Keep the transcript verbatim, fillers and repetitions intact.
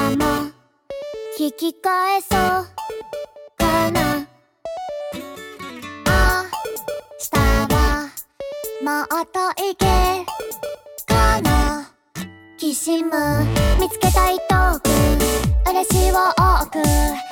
も引き返そうかな。あしたはもっといけかな。きしむ見つけたいトーク嬉しいを多く